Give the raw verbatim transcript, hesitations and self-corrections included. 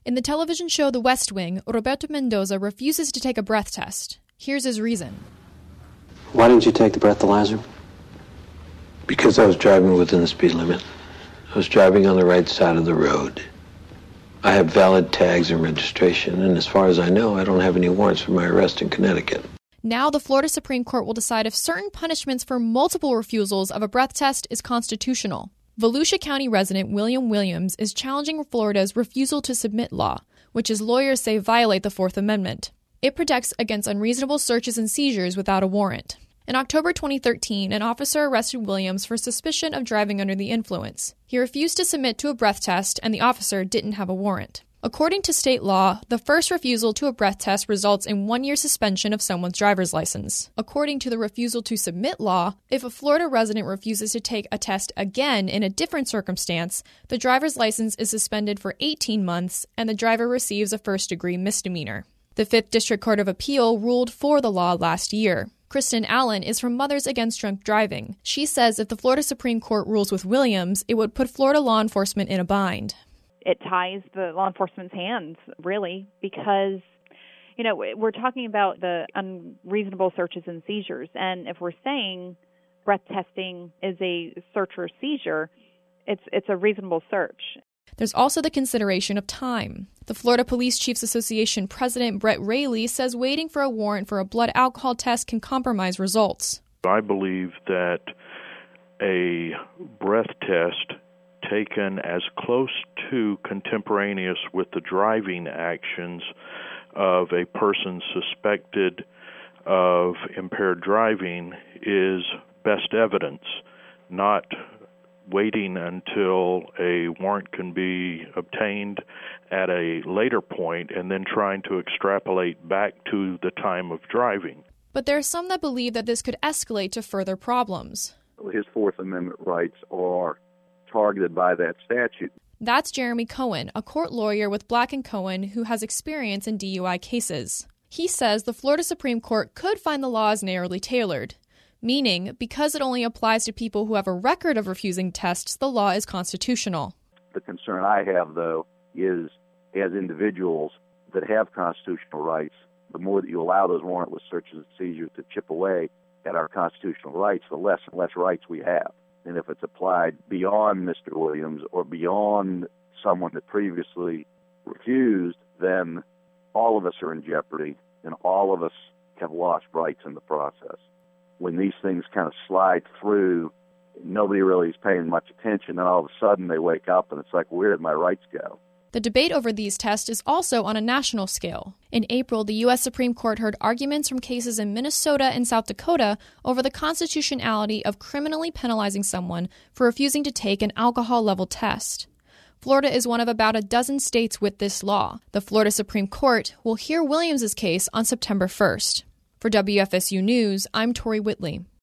In the television show The West Wing, Roberto Mendoza refuses to take a breath test. Here's his reason. Why didn't you take the breathalyzer? Because I was driving within the speed limit. I was driving on the right side of the road. I have valid tags and registration, and as far as I know, I don't have any warrants for my arrest in Connecticut. Now the Florida Supreme Court will decide if certain punishments for multiple refusals of a breath test is constitutional. Volusia County resident William Williams is challenging Florida's refusal to submit law, which his lawyers say violate the Fourth Amendment. It protects against unreasonable searches and seizures without a warrant. In October twenty thirteen, an officer arrested Williams for suspicion of driving under the influence. He refused to submit to a breath test, and the officer didn't have a warrant. According to state law, the first refusal to a breath test results in one year suspension of someone's driver's license. According to the refusal to submit law, if a Florida resident refuses to take a test again in a different circumstance, the driver's license is suspended for eighteen months and the driver receives a first-degree misdemeanor. The Fifth District Court of Appeal ruled for the law last year. Kristen Allen is from Mothers Against Drunk Driving. She says if the Florida Supreme Court rules with Williams, it would put Florida law enforcement in a bind. It ties the law enforcement's hands, really, because, you know, we're talking about the unreasonable searches and seizures. And if we're saying breath testing is a search or seizure, it's it's a reasonable search. There's also the consideration of time. The Florida Police Chiefs Association president Brett Raley says waiting for a warrant for a blood alcohol test can compromise results. I believe that a breath test taken as close to contemporaneous with the driving actions of a person suspected of impaired driving is best evidence, not waiting until a warrant can be obtained at a later point and then trying to extrapolate back to the time of driving. But there are some that believe that this could escalate to further problems. His Fourth Amendment rights are targeted by that statute. That's Jeremy Cohen, a court lawyer with Black and Cohen who has experience in D U I cases. He says the Florida Supreme Court could find the law as narrowly tailored, meaning because it only applies to people who have a record of refusing tests, the law is constitutional. The concern I have, though, is as individuals that have constitutional rights, the more that you allow those warrantless searches and seizures to chip away at our constitutional rights, the less and less rights we have. And if it's applied beyond Mister Williams or beyond someone that previously refused, then all of us are in jeopardy and all of us have lost rights in the process. When these things kind of slide through, nobody really is paying much attention, and all of a sudden they wake up and it's like, where did my rights go? The debate over these tests is also on a national scale. In April, the U S Supreme Court heard arguments from cases in Minnesota and South Dakota over the constitutionality of criminally penalizing someone for refusing to take an alcohol level test. Florida is one of about a dozen states with this law. The Florida Supreme Court will hear Williams' case on September first. For W F S U News, I'm Tori Whitley.